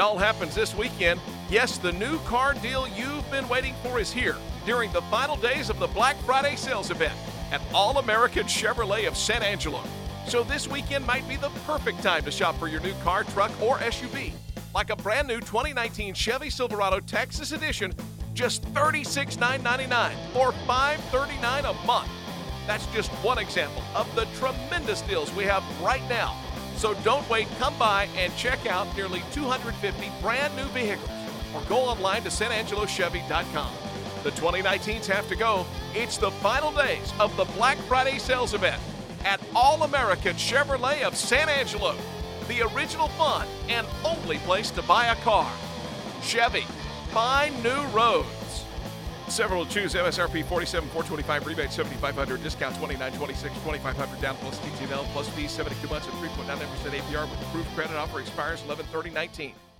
all happens this weekend. Yes, the new car deal you've been waiting for is here during the final days of the Black Friday sales event at All American Chevrolet of San Angelo. So this weekend might be the perfect time to shop for your new car, truck, or SUV. Like a brand new 2019 Chevy Silverado Texas Edition, just $36,999 or $539 a month. That's just one example of the tremendous deals we have right now. So don't wait, come by and check out nearly 250 brand new vehicles or go online to sanangelochevy.com. The 2019s have to go. It's the final days of the Black Friday sales event at All American Chevrolet of San Angelo, the original fun and only place to buy a car. Chevy, find new roads. Several to choose. MSRP $47,425, rebate $7,500, discount $29,26, $2,500 down plus TTL plus fees 72 months at 3.99% APR with approved credit. Offer expires 11/30/19.